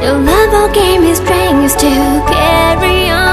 Your love all game is strings to carry on.